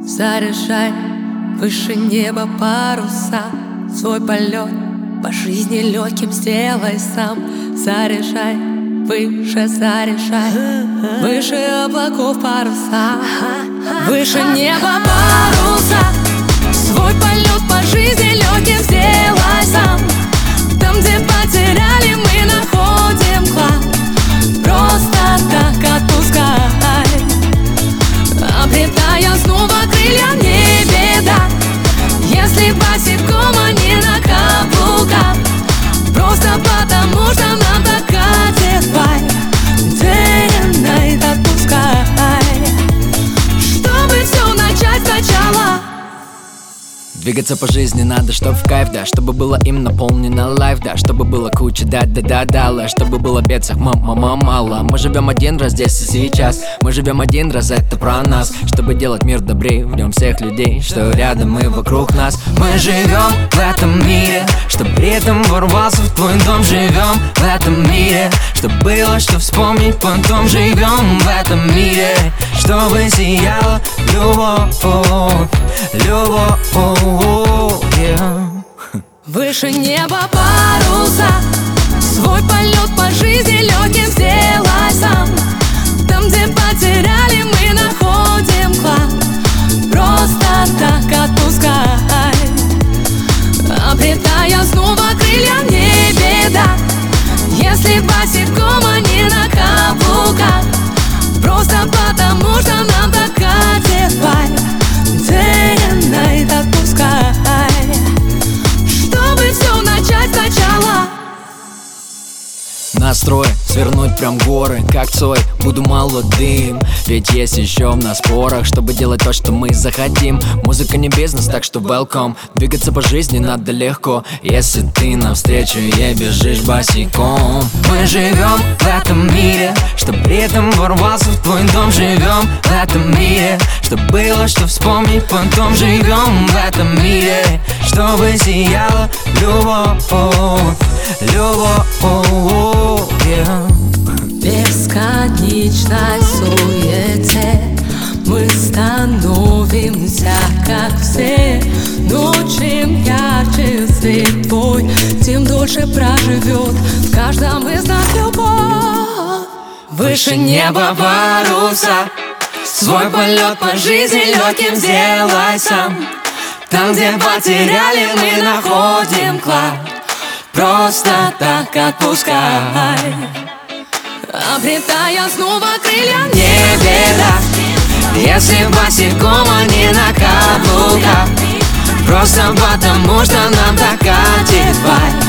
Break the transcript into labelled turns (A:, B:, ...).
A: Заряжай выше неба паруса, свой полет по жизни легким сделай сам. Заряжай выше, заряжай выше облаков паруса, выше неба паруса, свой полет по жизни легким сделай сам. Там, где потеряли, мы находим клад. Просто так отпускай, обретая снова крылья, не беда. Если босиком, а не на каблуках, просто потому что нам так катит вайб. Day and night отпускай, чтобы все начать сначала.
B: Двигаться по жизни надо, чтоб в кайф, да. Чтобы было им наполнено лайф, да. Чтобы было куча да-да-да-да, чтобы было бедцах мало. Мы живем один раз здесь и сейчас. Мы живем один раз, это про нас. Чтобы делать мир добрее, в нем всех людей, что рядом и вокруг нас. Мы живем в этом мире, чтоб ритм ворвался в твой дом. Живем в этом мире, чтоб было что вспомнить потом. Живем в этом мире, чтобы сияла любовь, любовь.
A: Выше неба паруса, свой полет по жизни легким сделай сам. Там, где потеряли, мы находим клад. Просто так отпускай, обретая снова крылья, не беда. Если босиком, а не на каблуках, просто потому что нам так катит вайб. Day and night отпускай, чтобы все начать сначала.
B: Настрой свернуть прям горы, как Цой, буду молодым. Ведь есть еще в нас порох, чтобы делать то, что мы захотим. Музыка не бизнес, так что welcome. Двигаться по жизни надо легко, если ты навстречу ей бежишь босиком. Мы живем в этом мире, чтоб ритм ворвался в твой дом. Живем в этом мире, чтоб было что вспомнить потом. Живем в этом мире, чтобы сияла любовь, любовь.
A: В бесконечной суете мы становимся как все. Но чем ярче свет твой, тем дольше проживет в каждом из нас любовь.
B: Выше неба паруса, свой полет по жизни легким сделай сам. Там, где потеряли, мы находим клад. Просто так отпускай,
A: обретая снова крылья,
B: не беда. Если босиком, а не на каблуках, просто потому что нам так катит вайб.